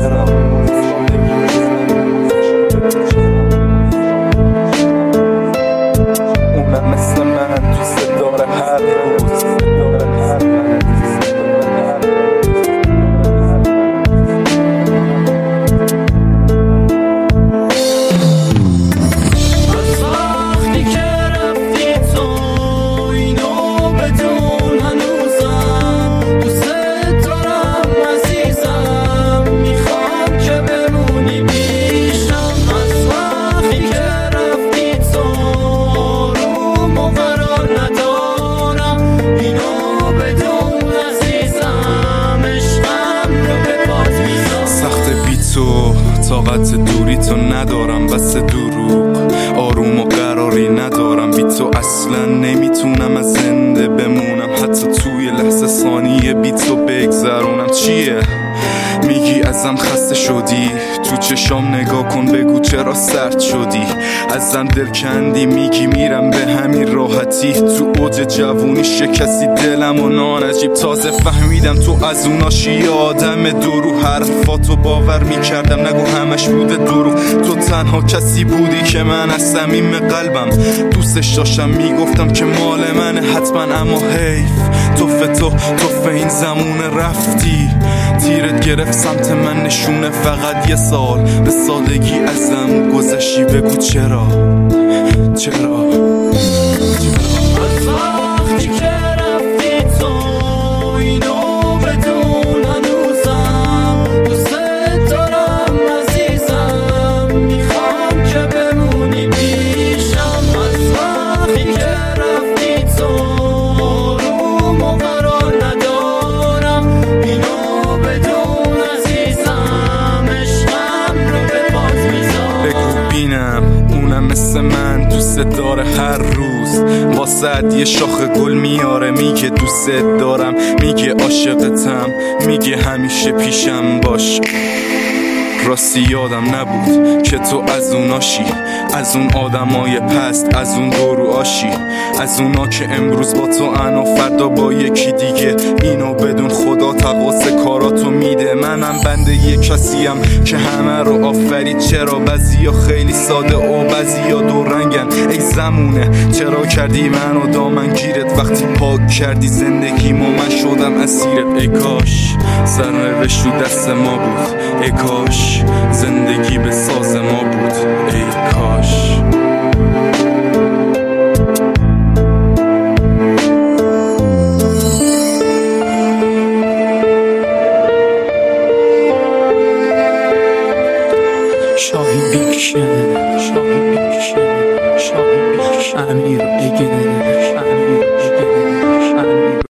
چرا اونم مثل من دوست داره هر روز طاقت دوری تو ندارم، بس دروغ آروم و قراری ندارم. بی تو اصلا نمیتونم از زنده بمونم، حتی توی لحظه ثانیه بی تو بگذرونم. چیه؟ میگی ازم خسته شدی، تو چشام نگاه کن بگو چرا سرد شدی. ازم دل کندی، میگی میرم به همین راحتی. تو اوج جوونی شکستی دلم و نانجیب. تازه فهمیدم تو از اوناشی آدم درو، حرفاتو باور میکردم نگو همش بوده دروغ. تو تنها کسی بودی که من از صمیم قلبم دوستش داشتم، میگفتم که مال منه حتما. اما حیف توف این زمونه رفتی، تیرت گرفت سمت من نشونه فقط یه سال. به سادگی ازم گذشتی بگو چرا از وقتی که رفتی تو اینو بدون هنوزم دوست دارم عزیزم، میخوام که بمونی پیشم. از وقتی که رفتی تو روم و قرار ندارم، اینو بدون عزیزم عشقم رو به پات میذارم. بگو بینم اونم مثل من دوست داره هر روز واسه یه شاخ گل میاره. میگه دوست دارم، میگه عاشقتم، میگه همیشه پیشم باش. راستی یادم نبود که تو از اوناشی، از اون آدمای پست، از اون دورو آشی، از اونا که امروز با تو انا فردا با یکی دیگه. اینو بدون خدا تقاس کاراتو میده. منم بنده یه کسیم که همه رو آفرید. چرا بعضیا خیلی ساده و بعضیا دو رنگن. ای زمونه چرا کردی منو دامنگیرت، وقتی پاک کردی زندگیمو من شدم اسیرت. ای کاش سرنوشت تو دست ما بود، ای کاش زندگی به ساز ما بود، ای کاش. شاهین بیکشن امیر اگنه